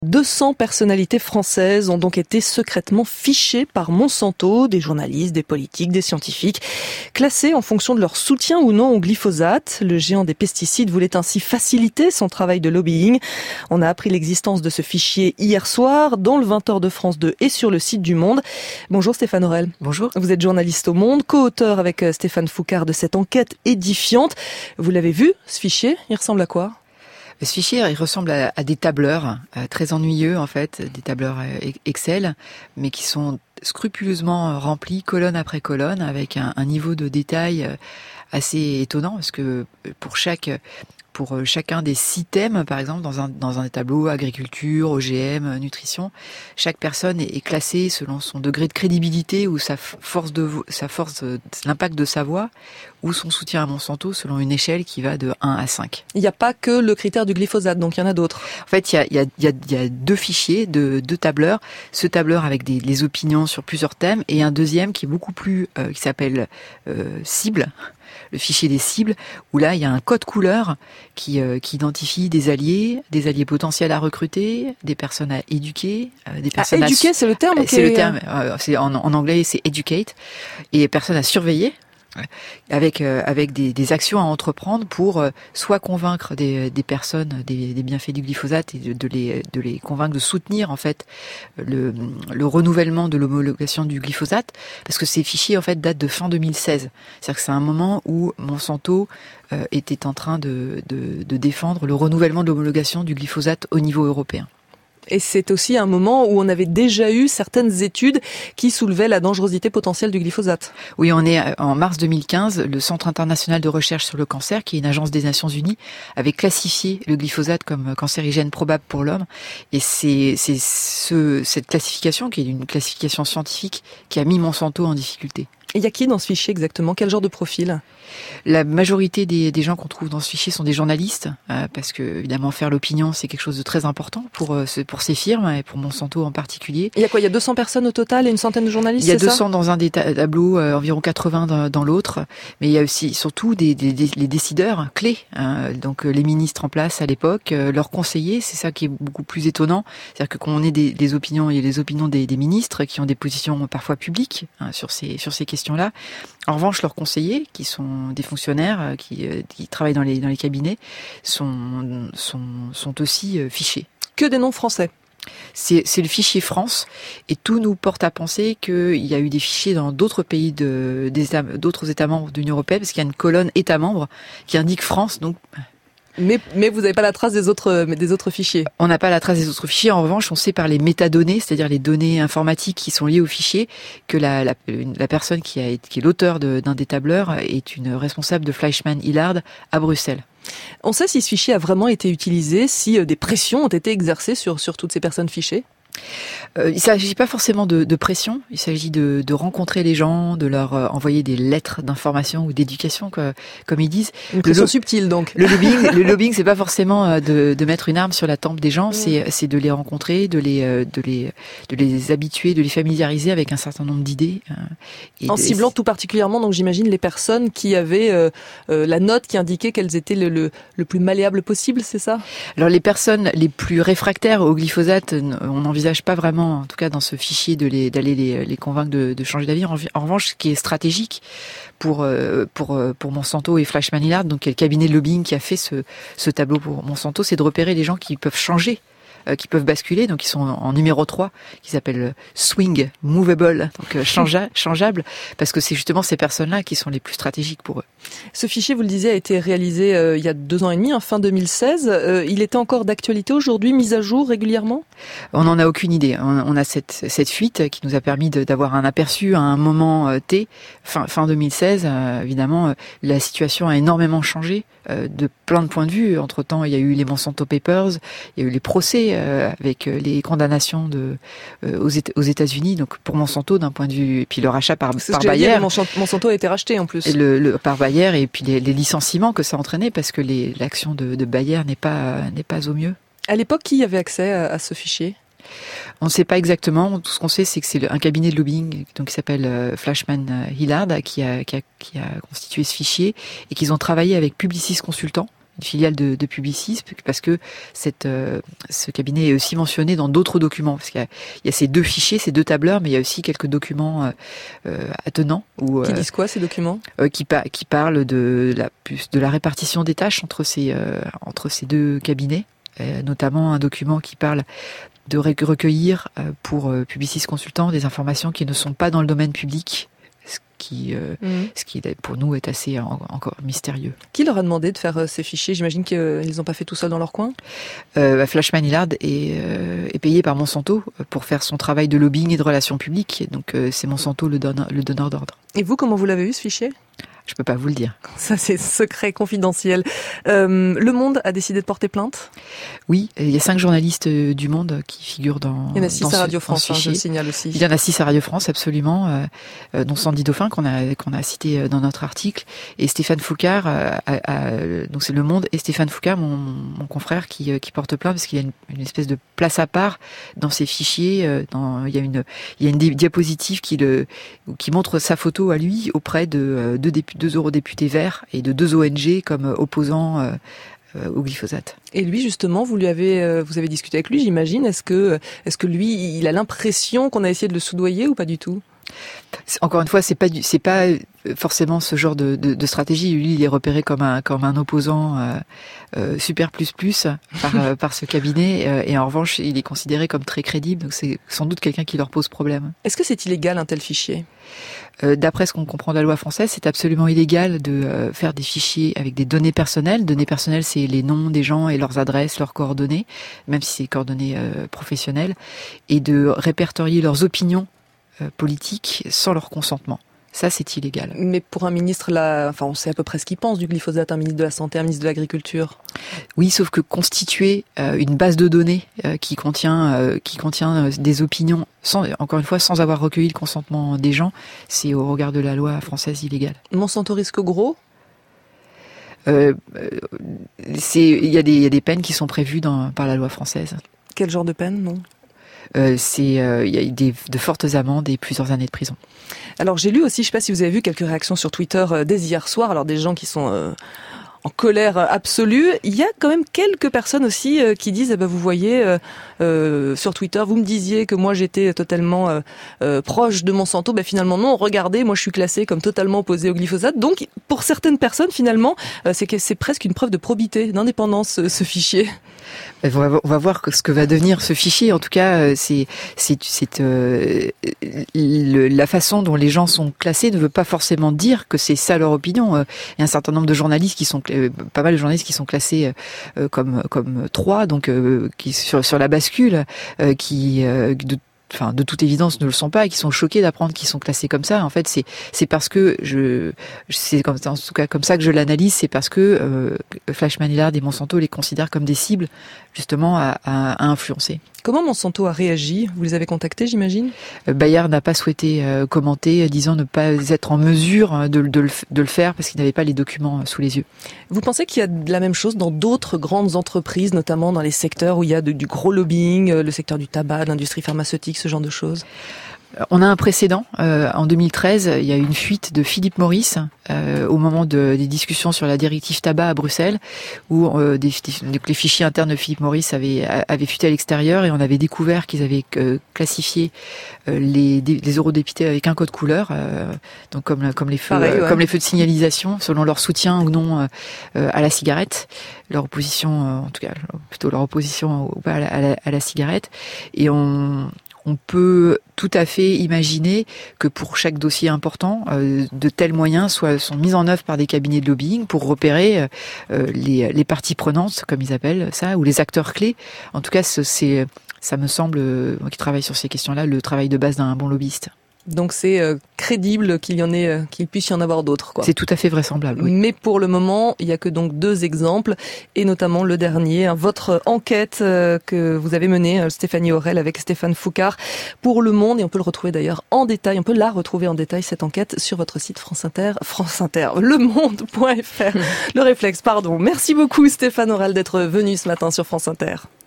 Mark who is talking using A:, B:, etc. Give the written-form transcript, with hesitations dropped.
A: 200 personnalités françaises ont donc été secrètement fichées par Monsanto, des journalistes, des politiques, des scientifiques, classées en fonction de leur soutien ou non au glyphosate. Le géant des pesticides voulait ainsi faciliter son travail de lobbying. On a appris l'existence de ce fichier hier soir dans le 20h de France 2 et sur le site du Monde. Bonjour Stéphane Aurel.
B: Bonjour.
A: Vous êtes journaliste au Monde, co-auteur avec Stéphane Foucard de cette enquête édifiante. Vous l'avez vu, ce fichier? Il ressemble à quoi?
B: Ce fichier, il ressemble à des tableurs très ennuyeux en fait, des tableurs Excel, mais qui sont scrupuleusement remplis colonne après colonne avec un niveau de détail assez étonnant parce que pour chacun des 6 thèmes, par exemple, dans un tableau agriculture, OGM, nutrition, chaque personne est classée selon son degré de crédibilité ou l'impact de sa voix ou son soutien à Monsanto selon une échelle qui va de 1 à 5.
A: Il n'y a pas que le critère du glyphosate, donc il y en a d'autres.
B: En fait, il y a 2 fichiers, 2 tableurs. Ce tableur avec les opinions sur plusieurs thèmes et un deuxième qui est beaucoup plus, qui s'appelle cible. Le fichier des cibles, où là, il y a un code couleur qui identifie des alliés potentiels à recruter, des personnes à éduquer, des personnes
A: éduquer, c'est le terme.
B: C'est le terme. C'est en anglais, c'est educate, et des personnes à surveiller. Avec des actions à entreprendre pour soit convaincre des personnes des bienfaits du glyphosate et de les convaincre de soutenir en fait le renouvellement de l'homologation du glyphosate, parce que ces fichiers en fait datent de fin 2016. C'est-à-dire que c'est un moment où Monsanto était en train de défendre le renouvellement de l'homologation du glyphosate au niveau européen.
A: Et c'est aussi un moment où on avait déjà eu certaines études qui soulevaient la dangerosité potentielle du glyphosate.
B: Oui, on est en mars 2015, le Centre international de recherche sur le cancer, qui est une agence des Nations Unies, avait classifié le glyphosate comme cancérigène probable pour l'homme. Et c'est cette classification, qui est une classification scientifique, qui a mis Monsanto en difficulté.
A: Et il y a qui dans ce fichier exactement? Quel genre de profil?
B: La majorité des gens qu'on trouve dans ce fichier sont des journalistes, parce que évidemment faire l'opinion c'est quelque chose de très important pour ces firmes et pour Monsanto en particulier.
A: Et il y a quoi? Il y a 200 personnes au total et une centaine de journalistes?
B: Il y a 200 dans un des tableaux, environ 80 dans l'autre, mais il y a aussi surtout les décideurs clés, donc les ministres en place à l'époque, leurs conseillers. C'est ça qui est beaucoup plus étonnant, c'est-à-dire que quand on est des opinions, il y a les opinions des ministres qui ont des positions parfois publiques sur ces questions-là. En revanche, leurs conseillers, qui sont des fonctionnaires qui travaillent dans les cabinets, sont aussi fichés.
A: Que des noms français.
B: C'est le fichier France, et tout nous porte à penser qu'il y a eu des fichiers dans d'autres pays d'autres États membres de l'Union européenne, parce qu'il y a une colonne États membres qui indique France, donc.
A: Mais vous n'avez pas la trace des autres fichiers.
B: On n'a pas la trace des autres fichiers. En revanche, on sait par les métadonnées, c'est-à-dire les données informatiques qui sont liées au fichier, que la personne qui est l'auteur d'un des tableurs est une responsable de Fleischmann-Hillard à Bruxelles.
A: On sait si ce fichier a vraiment été utilisé, si des pressions ont été exercées sur toutes ces personnes fichées?
B: Il ne s'agit pas forcément de pression, il s'agit de rencontrer les gens, de leur envoyer des lettres d'information ou d'éducation, comme ils disent.
A: Une pression subtile donc.
B: Le lobbying, c'est pas forcément de mettre une arme sur la tempe des gens, c'est de les rencontrer, de les habituer, de les familiariser avec un certain nombre d'idées.
A: En ciblant tout particulièrement, donc j'imagine, les personnes qui avaient la note qui indiquait qu'elles étaient le plus malléable possible, c'est ça? Alors
B: les personnes les plus réfractaires au glyphosate, on n'envisage pas vraiment, en tout cas dans ce fichier, d'aller les convaincre de changer d'avis. En revanche, ce qui est stratégique pour Monsanto et Fleischmann-Hillard, donc le cabinet de lobbying qui a fait ce tableau pour Monsanto, c'est de repérer les gens qui peuvent changer, qui peuvent basculer, donc ils sont en numéro 3, qui s'appelle swing, movable, donc changeable, parce que c'est justement ces personnes-là qui sont les plus stratégiques pour eux.
A: Ce fichier, vous le disiez, a été réalisé il y a 2 ans et demi, fin 2016. Il était encore d'actualité aujourd'hui, mis à jour régulièrement?
B: On n'en a aucune idée. On a cette fuite qui nous a permis d'avoir un aperçu à un moment T, fin 2016. Évidemment, la situation a énormément changé de plein de points de vue. Entre-temps, il y a eu les Monsanto Papers, il y a eu les procès avec les condamnations aux États-Unis. Donc pour Monsanto, d'un point de vue, et puis le rachat par Bayer.
A: Monsanto a été racheté en plus.
B: Par Bayer, et puis les licenciements que ça entraînait, parce que l'action de Bayer n'est pas au mieux.
A: À l'époque, qui avait accès à ce fichier?
B: On ne sait pas exactement. Tout ce qu'on sait, c'est que c'est un cabinet de lobbying donc qui s'appelle Fleischmann-Hillard qui a constitué ce fichier, et qu'ils ont travaillé avec Publicis Consultants, filiale de Publicis, parce que ce cabinet est aussi mentionné dans d'autres documents, parce qu'il y a ces 2 fichiers, ces 2 tableurs, mais il y a aussi quelques documents attenants.
A: Qui disent quoi, ces documents ?
B: Qui parlent de la répartition des tâches entre ces 2 cabinets, notamment un document qui parle de recueillir pour Publicis Consultants des informations qui ne sont pas dans le domaine public, ce qui pour nous est assez encore mystérieux.
A: Qui leur a demandé de faire ces fichiers ? J'imagine qu'ils n'ont pas fait tout seul dans leur coin.
B: Flashman Hillard est payé par Monsanto pour faire son travail de lobbying et de relations publiques. Donc c'est Monsanto le donneur d'ordre.
A: Et vous, comment vous l'avez eu, ce fichier ?
B: Je peux pas vous le dire.
A: Ça, c'est secret, confidentiel. Le Monde a décidé de porter plainte ?
B: Oui, il y a 5 journalistes du Monde qui figurent dans.
A: Il y en a 6 à Radio France,
B: je
A: le signale aussi.
B: Il y en a 6 à Radio France, absolument, dont Sandy Dauphin qu'on a cité dans notre article, et Stéphane Foucard, donc c'est Le Monde, et Stéphane Foucard, mon confrère, qui porte plainte parce qu'il y a une espèce de place à part dans ces fichiers. Il y a une diapositive qui montre sa photo à lui auprès de 2 eurodéputés verts et de 2 ONG comme opposants au glyphosate.
A: Et lui, justement, vous avez discuté avec lui, j'imagine. Est-ce que lui, il a l'impression qu'on a essayé de le soudoyer ou pas du tout ?
B: Encore une fois, c'est pas forcément ce genre de stratégie. Lui, il est repéré comme un opposant super plus par ce cabinet, et en revanche, il est considéré comme très crédible. Donc c'est sans doute quelqu'un qui leur pose problème.
A: Est-ce que c'est illégal un tel fichier ?
B: D'après ce qu'on comprend de la loi française, c'est absolument illégal de faire des fichiers avec des données personnelles. Données personnelles, c'est les noms des gens et leurs adresses, leurs coordonnées, même si c'est coordonnées professionnelles, et de répertorier leurs opinions politiques sans leur consentement. Ça, c'est illégal.
A: Mais pour un ministre, on sait à peu près ce qu'il pense du glyphosate, un ministre de la Santé, un ministre de l'Agriculture.
B: Oui, sauf que constituer une base de données qui contient des opinions, encore une fois, sans avoir recueilli le consentement des gens, c'est au regard de la loi française illégal. Monsanto
A: risque gros ?
B: Il y a des peines qui sont prévues par la loi française.
A: Quel genre de peine, non ?
B: Il y a de fortes amendes et plusieurs années de prison.
A: Alors j'ai lu aussi, je ne sais pas si vous avez vu quelques réactions sur Twitter dès hier soir, alors des gens qui sont en colère absolue. Il y a quand même quelques personnes aussi qui disent, vous voyez, sur Twitter, vous me disiez que moi j'étais totalement proche de Monsanto, finalement non, regardez, moi je suis classée comme totalement opposée au glyphosate. Donc pour certaines personnes finalement, c'est presque une preuve de probité, d'indépendance ce fichier.
B: On va voir ce que va devenir ce fichier. En tout cas, c'est la façon dont les gens sont classés ne veut pas forcément dire que c'est ça leur opinion. Il y a un certain nombre de journalistes pas mal de journalistes qui sont classés comme 3, donc qui sur la bascule, qui de toute évidence ne le sont pas et qui sont choqués d'apprendre qu'ils sont classés comme ça. En fait, c'est parce que c'est en tout cas comme ça que je l'analyse, c'est parce que Flashman Hillard et Monsanto les considèrent comme des cibles justement à influencer.
A: Comment Monsanto a réagi ? Vous les avez contactés, j'imagine ?
B: Bayer n'a pas souhaité commenter, disant ne pas être en mesure de le faire parce qu'il n'avait pas les documents sous les yeux.
A: Vous pensez qu'il y a de la même chose dans d'autres grandes entreprises, notamment dans les secteurs où il y a du gros lobbying, le secteur du tabac, de l'industrie pharmaceutique, ce genre de choses ?
B: On a un précédent. En 2013, il y a eu une fuite de Philip Morris au moment des discussions sur la directive tabac à Bruxelles, où les fichiers internes de Philip Morris avaient fuité à l'extérieur et on avait découvert qu'ils avaient classifié les eurodéputés avec un code couleur, donc comme les feux, pareil, ouais. Comme les feux de signalisation, selon leur soutien ou non à la cigarette, leur opposition, en tout cas plutôt leur opposition ou pas à la cigarette, et on peut tout à fait imaginer que pour chaque dossier important, de tels moyens sont mis en œuvre par des cabinets de lobbying pour repérer les parties prenantes, comme ils appellent ça, ou les acteurs clés. En tout cas, ça me semble, moi qui travaille sur ces questions-là, le travail de base d'un bon lobbyiste.
A: Donc c'est crédible qu'il puisse y en avoir d'autres, quoi.
B: C'est tout à fait vraisemblable, oui.
A: Mais pour le moment, il y a que donc 2 exemples, et notamment le dernier, votre enquête que vous avez menée, Stéphanie Aurel avec Stéphane Foucard, pour Le Monde, et on peut le retrouver d'ailleurs en détail, on peut la retrouver en détail, cette enquête, sur votre site France Inter, lemonde.fr. Le réflexe, pardon. Merci beaucoup Stéphane Aurel d'être venu ce matin sur France Inter.